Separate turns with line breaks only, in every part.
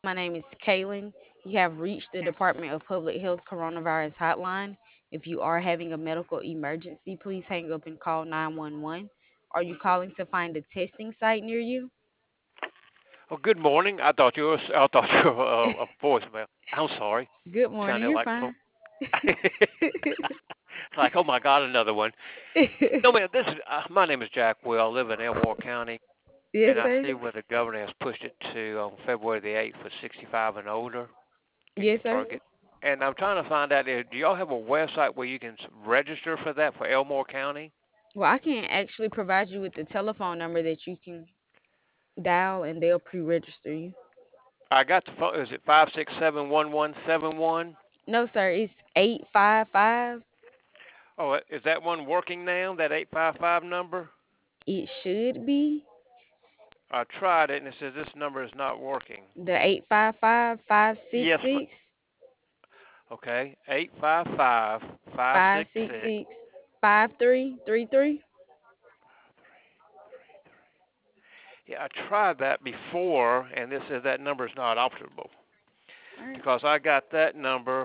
My name is Kaylin. You have reached the Department of Public Health Coronavirus Hotline. If you are having a medical emergency, please hang up and call 911. Are you calling to find a testing site near you?
Oh, good morning. I thought you were a voicemail. I'm sorry.
Good morning,
Sounded
you're
like
fine.
like, oh my God, another one. No, man. My name is Jack Will. I live in Elmore County,
Yes,
and I
sir.
see where the governor has pushed it to on February the 8th for 65 and older. You
Yes,
can
sir.
start get. And I'm trying to find out, do y'all have a website where you can register for that for Elmore County?
Well, I can actually provide you with the telephone number that you can dial and they'll pre register you.
I got the phone. Is it 567-1171?
No, sir, it's 855.
Oh, is that one working now? That 855 number?
It should be
I tried it and it says this number is not working.
the 855 five six
Yes,
six
okay. 855
five six
566.
six 5333.
Yeah, I tried that before and this says that number is not operable
All right.
because I got that number.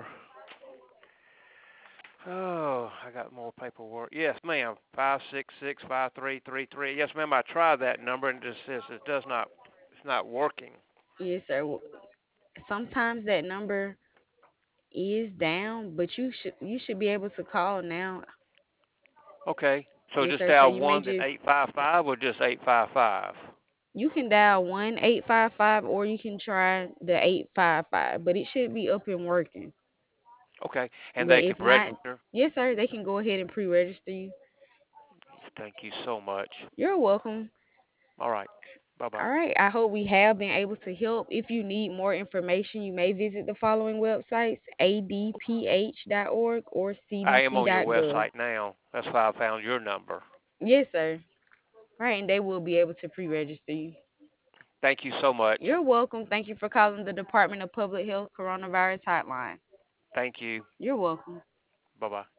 Oh, I got more paperwork. Yes, ma'am. 566-5333. Yes, ma'am. I tried that number and it just says it does not. It's not working.
Yes, sir. Sometimes that number is down, but you should be able to call now.
Okay. So
Yes,
just
sir. So
dial
you may
one then
just
855 or just 855.
you can dial 1-855 or you can try the 855, but it should be up and working.
Okay. And
But
they can
if not,
register.
yes, sir, they can go ahead and pre-register you.
Thank you so much.
You're welcome.
All right. Bye
All
bye.
right. I hope we have been able to help. If you need more information, you may visit the following websites: adph.org or
I am on your
cdc.gov.
website now. That's why I found your number.
Yes, sir. Right, and they will be able to pre-register you.
Thank you so much.
You're welcome. Thank you for calling the Department of Public Health Coronavirus Hotline.
Thank you.
You're welcome.
Bye bye.